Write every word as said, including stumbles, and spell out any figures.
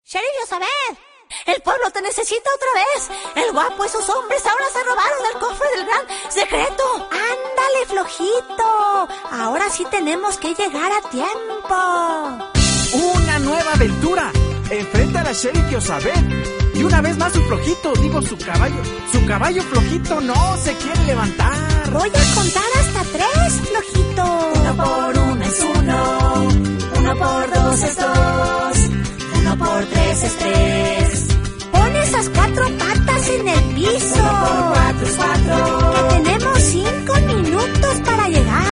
Sheriff Yosabed, el pueblo te necesita otra vez. El guapo y sus hombres ahora se robaron el cofre del gran secreto. Ándale, flojito. Ahora sí tenemos que llegar a tiempo. Una nueva aventura. Enfrenta a la Sheriff Yosabed. Y una vez más su flojito, digo su caballo. Su caballo flojito no se quiere levantar. Voy a contar hasta tres, flojito. Uno por uno es uno. Uno por dos es dos.